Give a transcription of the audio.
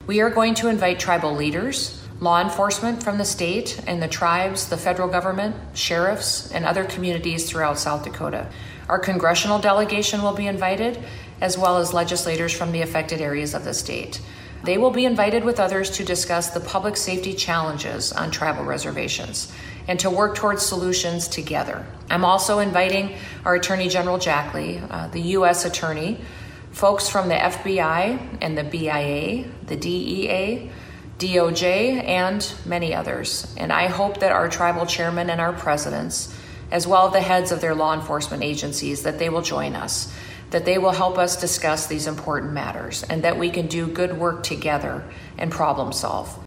We are going to invite tribal leaders, law enforcement from the state and the tribes, the federal government, sheriffs, and other communities throughout South Dakota. Our congressional delegation will be invited, as well as legislators from the affected areas of the state. They will be invited with others to discuss the public safety challenges on tribal reservations and to work towards solutions together. I'm also inviting our Attorney General Jack Lee, the U.S. Attorney, folks from the FBI and the BIA, the DEA, DOJ, and many others. And I hope that our tribal chairmen and our presidents, as well as the heads of their law enforcement agencies, that they will join us, that they will help us discuss these important matters, and that we can do good work together and problem solve.